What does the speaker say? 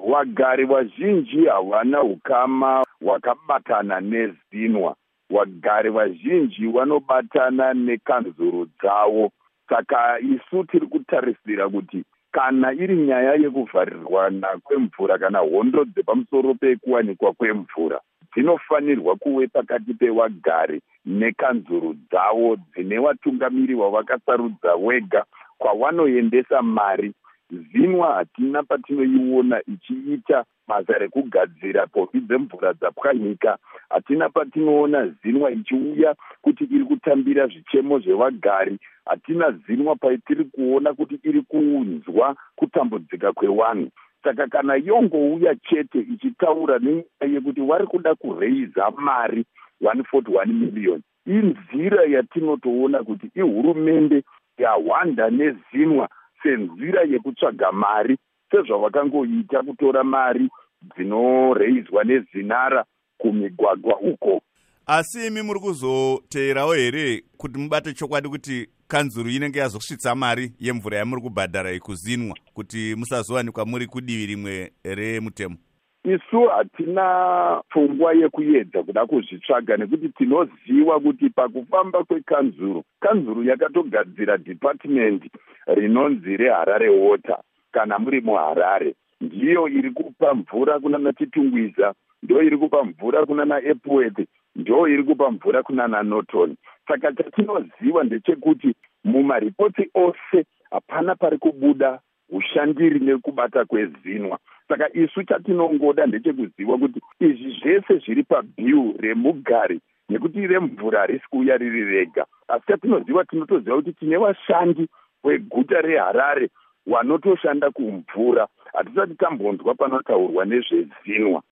Wagari vazhinji havana ukama hwakabatana neZinwa. Wagari vazhinji vanobatana nekanzuru dzavo. Saka isu tiri kutarisira kuti kana iri nyaya yekuvharirwana kwemvura kana hondo dzepamusoro pekuwanikwa kwemvura, dzinofanirwa kuve pakati pewagari nekanzuru dzavo dzine vatungamiri vavakasarudza wega kwavanoendesa mari. Zinwa hatina patinoiona ichiita basa rekugadzira pombi dzemvura dzapwanyika. Hatina patinoona Zinwa ichiuya kuti iri kutambira zvichemo zvevagari. Hatina Zinwa paitiri kuona kuti iri kunzwa kutambudzika kwevanhu. Saka kana yongouya chete ichitaura nenyaya yekuti vari kuda kureiza mari 141 miliyoni, inzira yatinotoona kuti ihurumende yahwanda neZinwa senzira yekutsvaga mari, sezvavakangoita kutora mari dzinoreizwa neZinara kumigwagwa uko. Asi imi muri kuzoteerawo here kuti mubate chokwadi kuti kanzuru inenge yazosvitsa mari yemvura yamuri kubhadhara kuZinwa kuti musazowanikwa muri kudivi rimwe remutemo? Isu hatina pfungwa yekuedza kuda kuzvitsvaga nekuti tinoziva kuti pakufamba kwekanzuru, kanzuru yakatogadzira department rinonzi reHarare Water. Kana muri muHarare, ndiyo iri kupa mvura kunana Chitungwiza, ndiyo iri kupa mvura kunana Epworth, ndiyo iri kupa mvura kunana Norton. Saka chatinoziva ndechekuti mumaripoti ose hapana pari kubuda ushandiri nekubata kweZinwa. Saka isu chatinongoda ndechekuziva kuti izvi zvese zviri pabhiu remugari nekuti remvura harisi kuuya riri rega. Asi chatinoziva, tinotoziva kuti tine vashandi veguta reHarare vanotoshanda kumvura. Hatisati tambonzwa panotaurwa nezveZinwa.